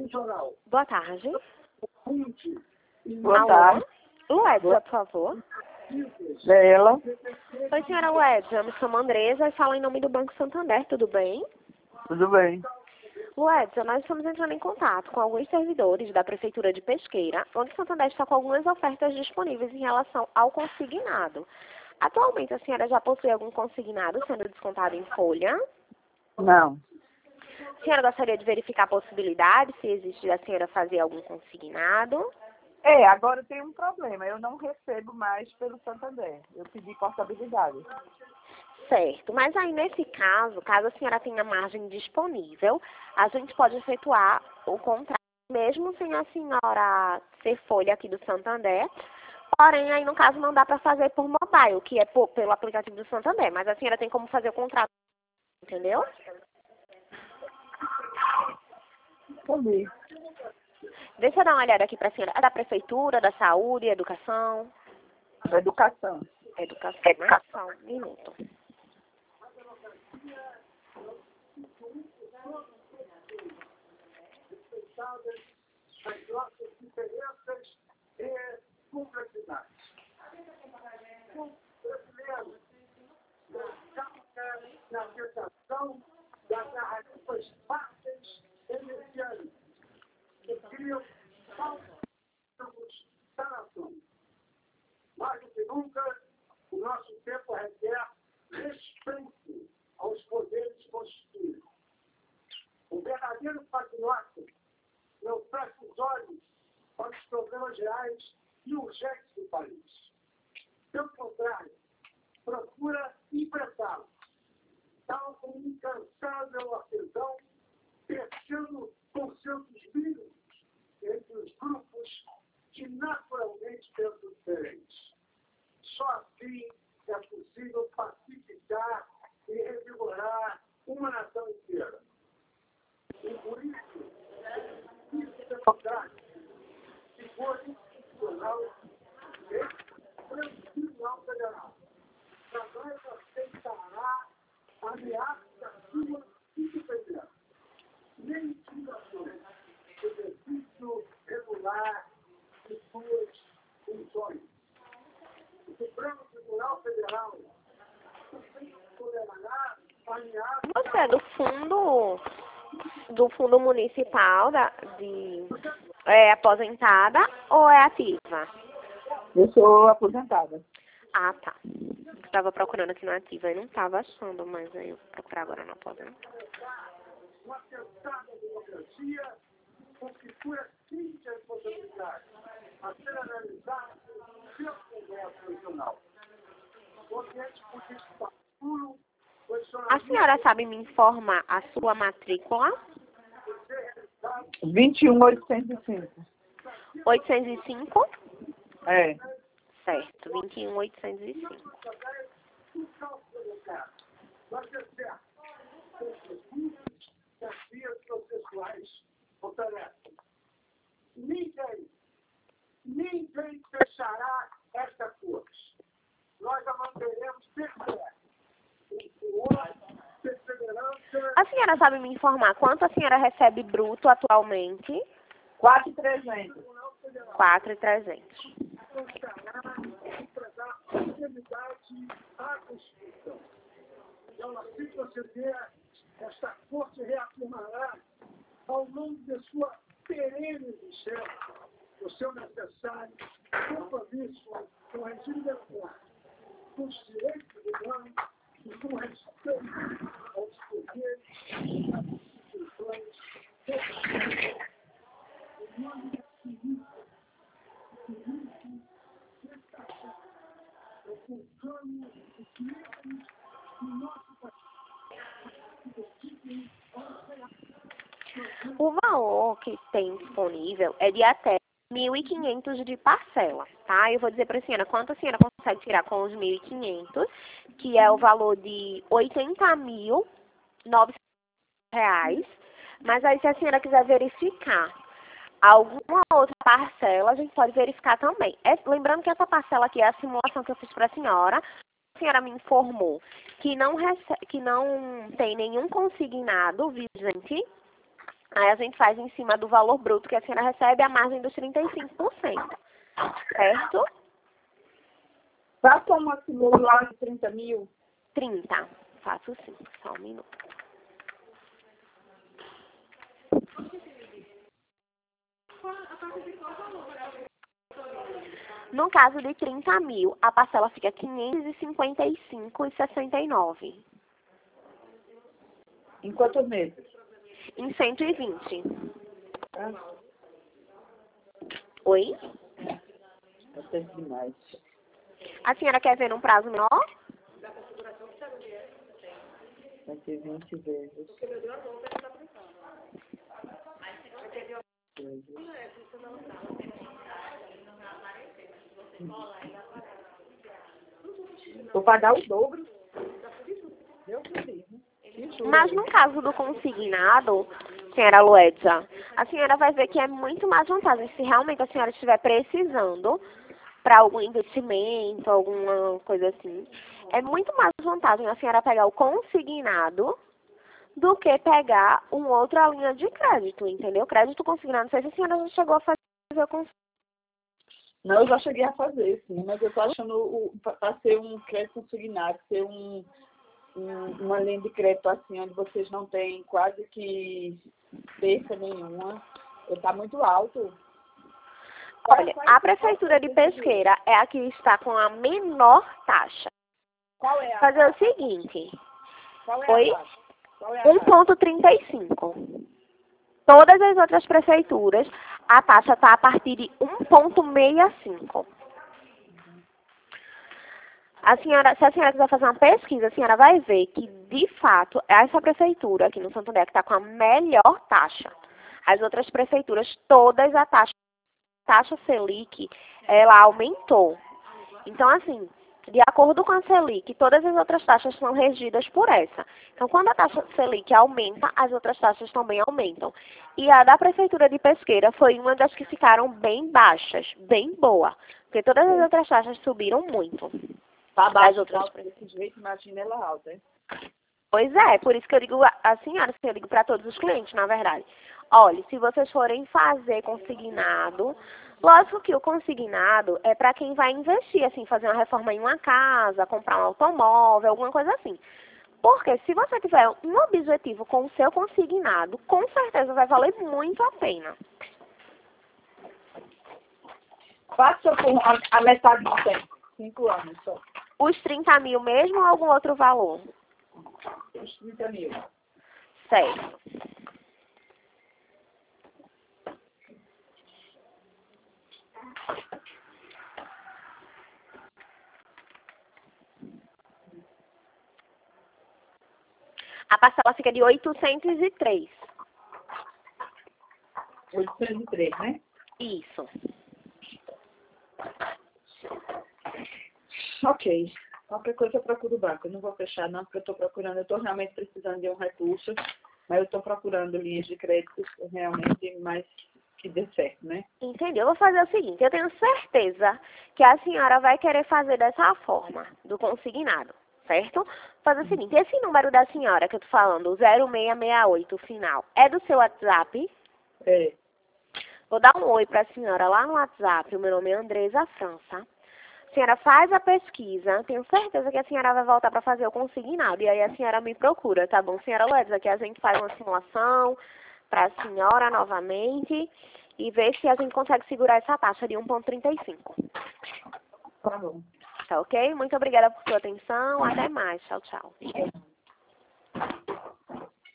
Boa tarde. Boa tarde. Luedza, por favor. É ela. Oi, senhora Luedza. Eu me chamo Andresa e falo em nome do Banco Santander, tudo bem? Tudo bem. Luedza, nós estamos entrando em contato com alguns servidores da Prefeitura de Pesqueira, onde o Santander está com algumas ofertas disponíveis em relação ao consignado. Atualmente, a senhora já possui algum consignado sendo descontado em folha? Não. A senhora gostaria de verificar a possibilidade, se existe a senhora fazer algum consignado? Agora tem um problema. Eu não recebo mais pelo Santander. Eu pedi portabilidade. Certo, mas aí nesse caso, caso a senhora tenha margem disponível, a gente pode efetuar o contrato, mesmo sem a senhora ser folha aqui do Santander, porém aí no caso não dá para fazer por mobile, que é pelo aplicativo do Santander, mas a senhora tem como fazer o contrato, entendeu? Entendi. Deixa eu dar uma olhada aqui para a senhora. É da Prefeitura, da Saúde, Educação? Educação. Educação, né? Só um minuto. As nossas diferenças e complexidades. Brasileiros estão na tentação das narrativas fáceis e messiânicas que criam falsos da nação. Mais do que nunca, o nosso tempo requer respeito aos poderes constituídos. O verdadeiro patriota não fecha os olhos para os problemas reais e urgentes do país. Pelo contrário, procura enfrentá-los, tal como um incansável artesão, fechando consensos mínimos entre os grupos que naturalmente pensam diferentes. Só assim é possível pacificar e revigorar uma nação inteira. E por isso, democrático, seguro, institucional e Tribunal Federal. Jamais aceitará ameaça sua independência, nem intimidações, exercício regular de suas funções. O Supremo Tribunal Federal tolerará ameaça. Você é do fundo municipal aposentada ou é ativa? Eu sou aposentada. Ah, tá. Estava procurando aqui no ativa e não estava achando, mas aí eu vou procurar agora no aposentada. Um atentado à democracia constitui crime de responsabilidade a ser analisado pelo Congresso Nacional. O ambiente político puro. A senhora sabe me informar a sua matrícula? 21805. 805? É. Certo, 21805. Vai ser certo. As vias processuais oferecem. Ninguém fechará esta corte. Nós a manteremos perfeita. A senhora sabe me informar quanto a senhora recebe bruto atualmente? 4.300. 4.300. Então, assim que você der, esta corte reafirmará ao longo de sua perene existência o seu necessário compromisso com o regime democrático, com os direitos humanos e com respeito aos poderes e às instituições. O nome é político, o controle de direitos do nosso país. O valor que tem disponível é de até 1.500 de parcela, tá? Eu vou dizer para a senhora quanto a senhora consegue tirar com os 1.500, que é o valor de R$ 80.900. Mas aí, se a senhora quiser verificar alguma outra parcela, a gente pode verificar também. Lembrando que essa parcela aqui é a simulação que eu fiz para a senhora me informou que não tem nenhum consignado vigente. Aí a gente faz em cima do valor bruto que a senhora recebe a margem dos 35%. Certo? Faça uma simulação de 30 mil. 30. Faço sim. Só um minuto. No caso de 30 mil, a parcela fica 555,69. Em quantos meses? Em 120. Ah, Oi? é tempo demais. A senhora quer ver num prazo menor? Vai ter 20 vezes. Vou pagar o dobro. Deus me livre. Mas no caso do consignado, senhora Luedza, a senhora vai ver que é muito mais vantagem se realmente a senhora estiver precisando para algum investimento, alguma coisa assim. É muito mais vantagem a senhora pegar o consignado do que pegar uma outra linha de crédito, entendeu? Crédito consignado, não sei se a senhora já chegou a fazer o consignado. Não, eu já cheguei a fazer, sim, mas eu tô achando para ser um crédito consignado, ser uma linha de crédito assim, onde vocês não têm quase que perca nenhuma, está muito alto. Olha, a Prefeitura de Pesqueira é a que está com a menor taxa. Qual é a Fazer o taxa? seguinte, Qual é a oi? taxa? Qual é a taxa? 1,35. Todas as outras prefeituras, a taxa está a partir de 1,65. Se a senhora quiser fazer uma pesquisa, a senhora vai ver que, de fato, essa prefeitura aqui no Santo André que está com a melhor taxa. As outras prefeituras, todas a taxa Selic, ela aumentou. Então, assim, de acordo com a Selic, todas as outras taxas são regidas por essa. Então, quando a taxa Selic aumenta, as outras taxas também aumentam. E a da Prefeitura de Pesqueira foi uma das que ficaram bem baixas, bem boa. Porque todas as outras taxas subiram muito. Tá baixo, As outras desse jeito, imagina ela alta, hein? Pois é, por isso que eu digo a senhora, eu digo para todos os clientes, na verdade. Olha, se vocês forem fazer consignado, lógico que o consignado é para quem vai investir, assim, fazer uma reforma em uma casa, comprar um automóvel, alguma coisa assim. Porque se você tiver um objetivo com o seu consignado, com certeza vai valer muito a pena. Faça com a metade do tempo, 5 anos só. Os 30 mil mesmo ou algum outro valor? Os 30 mil. Certo. A parcela fica de 803. 803, né? Isso. Ok. Qualquer coisa eu procuro o banco. Eu não vou fechar não, porque eu estou realmente precisando de um recurso, mas eu estou procurando linhas de crédito realmente mais que dê certo, né? Entendeu? Eu vou fazer o seguinte, eu tenho certeza que a senhora vai querer fazer dessa forma, do consignado, certo? Fazer o seguinte, esse número da senhora que eu tô falando, o 0668 final, é do seu WhatsApp? É. Vou dar um oi para a senhora lá no WhatsApp, o meu nome é Andresa França. A senhora faz a pesquisa, tenho certeza que a senhora vai voltar para fazer o consignado, e aí a senhora me procura, tá bom, senhora Luedza? Que a gente faz uma simulação para a senhora novamente e ver se a gente consegue segurar essa taxa de 1,35. Tá bom. Tá ok? Muito obrigada por sua atenção, até mais, tchau, tchau.